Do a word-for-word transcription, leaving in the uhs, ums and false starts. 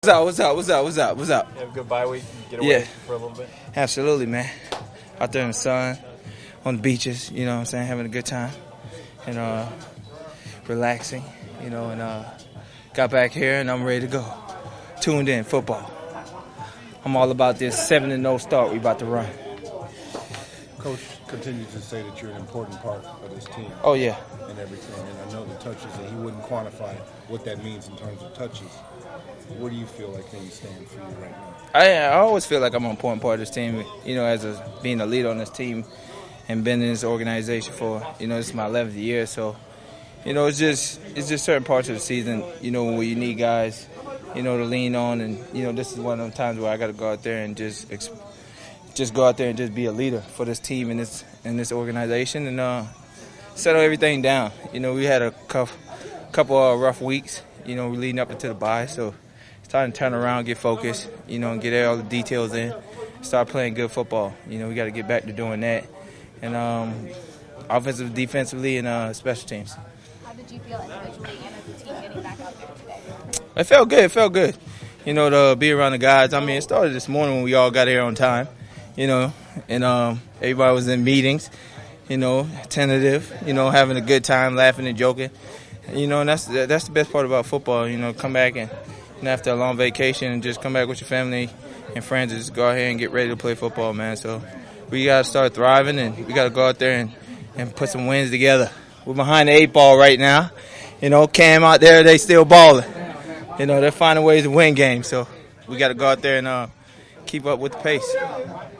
What's up? What's up? What's up? What's up? What's up? You have a good bye week? Get away Yeah. for a little bit? Absolutely, man. Out there in the sun, on the beaches, you know what I'm saying, having a good time and uh, relaxing, you know, and uh, got back here and I'm ready to go. Tuned in, football. I'm all about this seven and oh start we about to run. Coach continues to say that you're an important part of this team. Oh, yeah. And everything. And I know the touches, and he wouldn't quantify what that means in terms of touches. What do you feel like things stand for you right now? I, I always feel like I'm an important part of this team, you know, as a, being a leader on this team and been in this organization for, you know, this is my eleventh year. So, you know, it's just it's just certain parts of the season, you know, where you need guys, you know, to lean on. And, you know, this is one of those times where I got to go out there and just just go out there and just be a leader for this team and this, and this organization and uh, settle everything down. You know, we had a couple, couple of rough weeks, you know, leading up into the bye. So, starting to turn around, get focused, you know, and get all the details in, start playing good football. You know, we got to get back to doing that. And um, offensive, defensively, and uh, special teams. How did you feel individually and as a team getting back out there today? It felt good. It felt good. You know, to be around the guys. I mean, it started this morning when we all got here on time, you know, and um, everybody was in meetings, you know, tentative, you know, having a good time, laughing and joking. You know, and that's that's the best part about football, you know, come back and, and after a long vacation and just come back with your family and friends and just go ahead and get ready to play football, man. So we got to start thriving and we got to go out there and, and put some wins together. We're behind the eight ball right now. You know, Cam out there, they still balling. You know, they're finding ways to win games. So we got to go out there and uh, keep up with the pace.